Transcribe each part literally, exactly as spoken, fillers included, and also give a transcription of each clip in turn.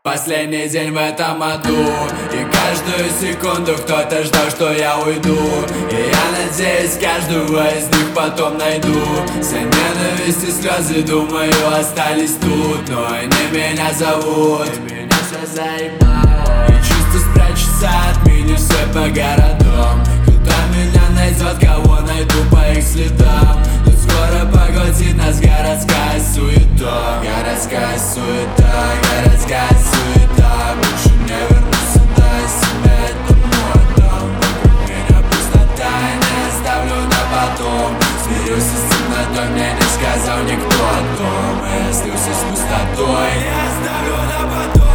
Последний день в этом аду, и каждую секунду кто-то ждал, что я уйду. И я надеюсь, каждого из них потом найду. Вся ненависть и слезы, думаю, остались тут. Но они меня зовут, и меня все заебало. И чувство спрячется от меня все по городам. Кто меня найдет, кого найду по их следам. Но скоро поглотит нас городская суета. Городская суета, городская суета. Больше не вернусь сюда, себе это мой дом. Вокруг меня пустота, я не оставлю на потом. Смирюсь с темнотой, мне не сказал никто о том. Я слился с пустотой, не оставлю на потом.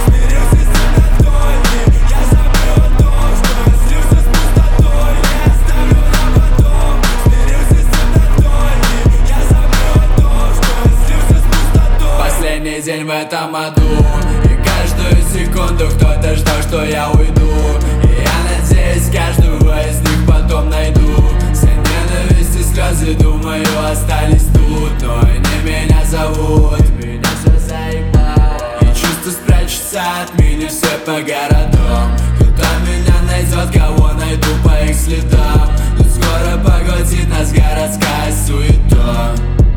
Последний день в этом аду, и каждую секунду кто-то ждал, что я уйду. И я надеюсь, каждого из них потом найду. Вся ненависть и слезы, думаю, остались тут. Но они меня зовут, меня все заебало. И чувство спрячется от меня все по городам. Кто меня найдет, кого найду по их следам. Но скоро поглотит нас городская суета.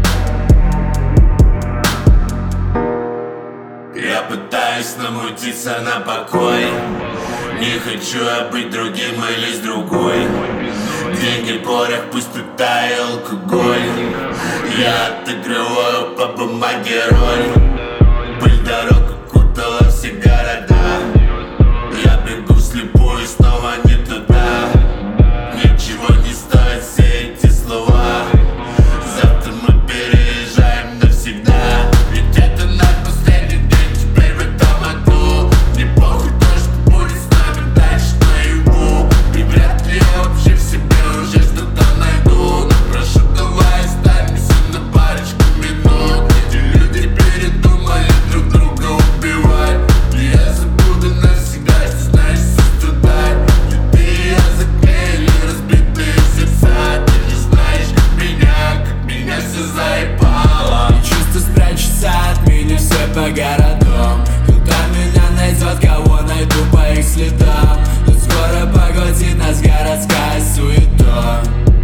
Я пытаюсь намутиться на покой. Не хочу я быть другим или с другой. Деньги, порох, пустота и алкоголь. Я отыгрываю по бумаге роль. Пыль дорог окутала все города. Я бегу вслепую и снова не туда. Ничего не стоит все эти слова. Завтра мы переезжаем навсегда. Ведь это наш последний день теперь в этом аду. Мне похуй то, что будет с нами дальше наяву. И вряд ли я вообще в себе уже что-то найду. Но прошу, давай останемся на парочку минут. Эти люди передумали друг друга убивать. И я забуду навсегда, что знаешь сострадать. Ведь ты и я заклеили разбитые сердца. Ты не знаешь, как меня, как меня все заебало. И чувство спрячется от меня все по городам. Кто меня найдет, кого найду по их следам. Но скоро поглотит нас городская суета.